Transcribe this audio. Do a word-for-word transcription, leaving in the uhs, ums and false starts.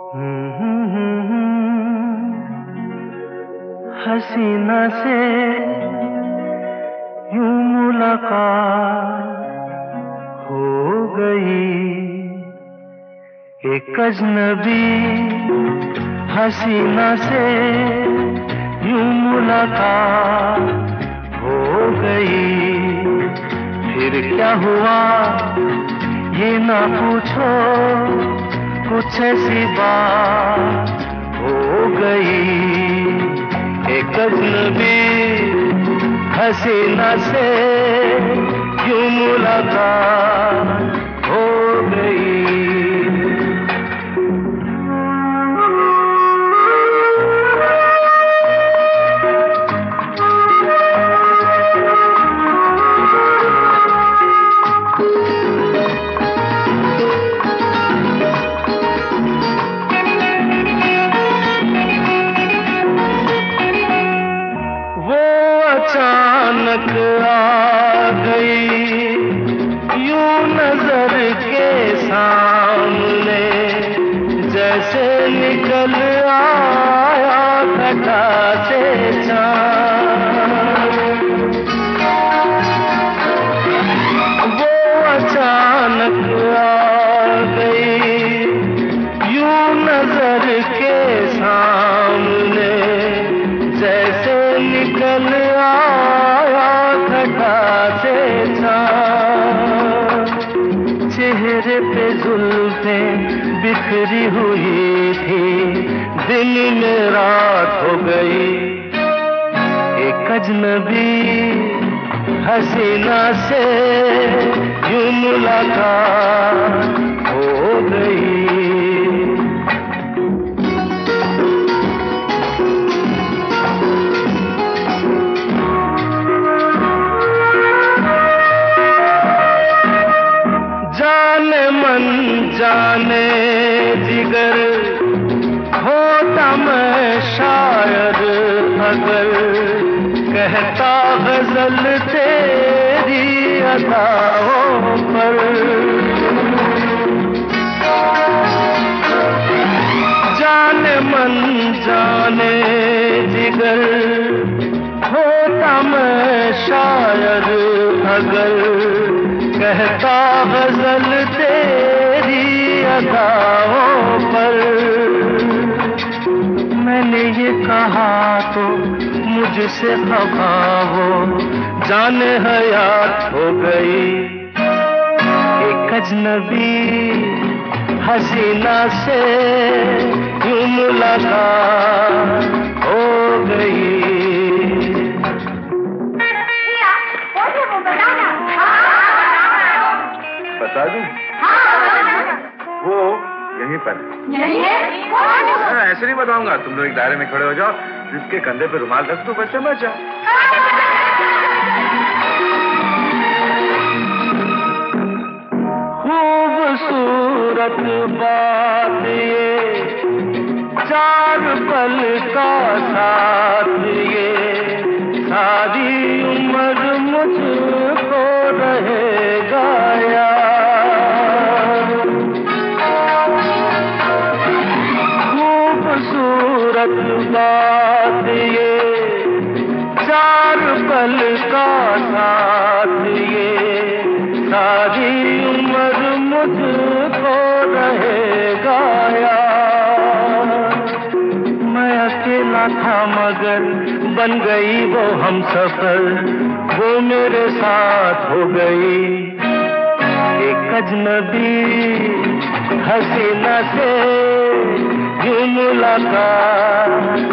हसीना से यूं मुलाकात हो गई, एक अजनबी हसीना से यूं मुलाकात हो गई। फिर क्या हुआ ये ना पूछो, कुछ ऐसी बात हो गई। एक अजनबी हसीना से यूं मुलाकात हो गई। अचानक आ गई यूं नजर के सामने, जैसे निकल आया घटा से चाँद। वो अचानक आ गई यूं नजर के सामने, जैसे निकल आया घटा से चाँद। चेहरे पे जुल्फें बिखरी हुई थी, दिन में रात हो गई। एक अजनबी हसीना से यूं मुलाकात हो गई। जाने मन जाने जिगर होता मैं शायर अगर, कहता गजल तेरी अदाओं पर। जाने मन जाने जिगर होता मैं शायर अगर, कहता गजल तेरी अदाओं पर। मैंने ये कहा तो मुझसे खफा हो, जाने हयात हो गई। एक अजनबी हसीना से यूं मुलाकात हो गई। बता दूं? वो यहीं पर है। ऐसे नहीं बताऊंगा, तुम लोग एक दायरे में खड़े हो जाओ, जिसके कंधे पे रुमाल रख दो, बच्चा बच जाओ। खूबसूरत बात ये, चार पल का साथ ये, सारी उम्र मुझको रहेगा याद। खूबसूरत बात ये, चार पल का साथ ये, सारी उम्र मुझको रहेगा याद। मैं अकेला था मगर बन गई वो हमसफर, वो मेरे साथ हो गई। एक अजनबी हसीना से यूं मुलाकात